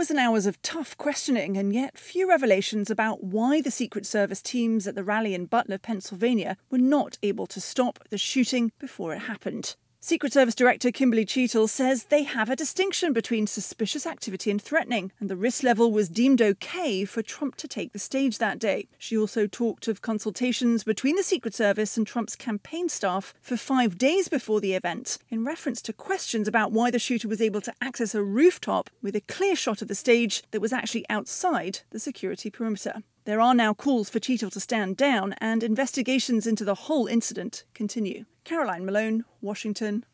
Hours and hours of tough questioning, and yet few revelations about why the Secret Service teams at the rally in Butler, Pennsylvania, were not able to stop the shooting before it happened. Secret Service Director Kimberly Cheetle says they have a distinction between suspicious activity and threatening, and the risk level was deemed okay for Trump to take the stage that day. She also talked of consultations between the Secret Service and Trump's campaign staff for 5 days before the event, in reference to questions about why the shooter was able to access a rooftop with a clear shot of the stage that was actually outside the security perimeter. There are now calls for Cheetle to stand down, and investigations into the whole incident continue. Caroline Malone, Washington,